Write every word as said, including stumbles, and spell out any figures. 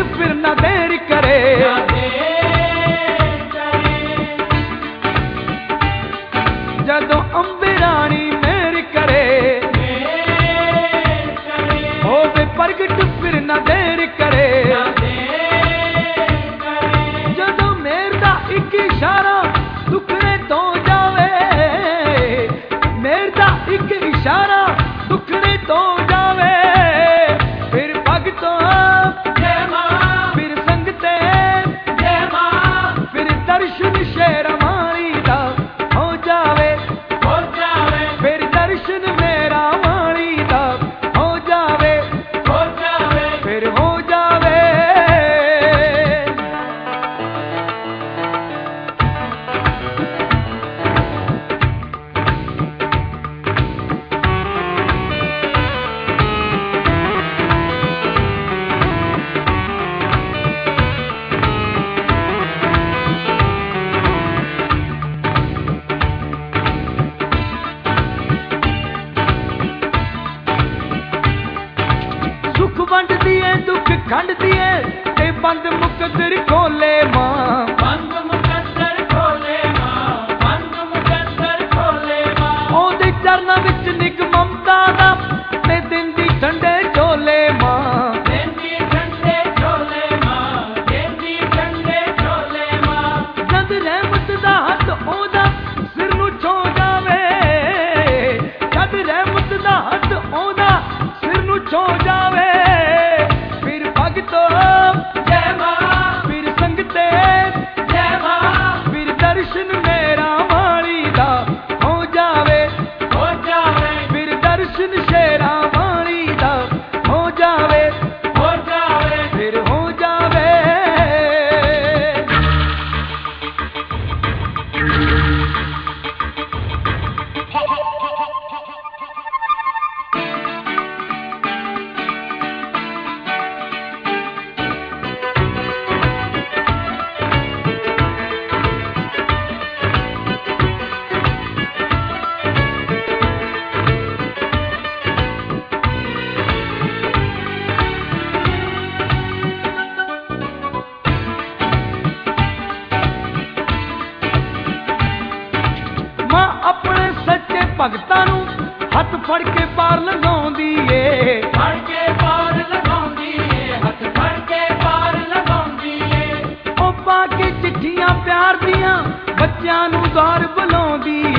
फिर ना देर करे। जदों अंबे रानी मेर करे होवे प्रगट फिर ना देर करे। जदों मेर दा एक इशारा दुखड़े तो जावे, मेर दा एक इशारा दुखड़े तो जावे, फिर भगतों जय मां, फिर संगते जय मां, फिर दर्शन शेरा माली दा हो जावे, हो जावे, फिर दर्शन मेरा माली दा हो जावे, हो जावे, फिर हो जावे। सुख वंड दिए दुख खंड दिए ते बंद मुकद्दर खोले मां, बंद मुकद्दर खोले मां, बंद मुकद्दर खोले मां। ओदे चरनां विच निग ममता दा ते दिंदी ठंडे झोले मां, दिंदी ठंडे झोले मां, दिंदी ठंडे झोले मां। जद रहमत दा हथ ओदा सिर नूं छो जावे, जद रहमत दा हथ ओदा सिर नूं छो जावे, फिर भगतों जय मां, फिर संगते जय मां, फिर दर्शन मेरा माली दा हो जावे, हो जावे, फिर दर्शन शेरा माली दा हो जावे, हो जावे, फिर हो जावे। मां अपने सच्चे भगतां नूं हथ फड़ के पार लगाउंदी ए, फड़ के पार लगाउंदी ए, हथ फड़ के पार लगाउंदी ए। ओ पा के चिट्ठियां प्यार दियां बच्चियां नूं दौर बुलाउंदी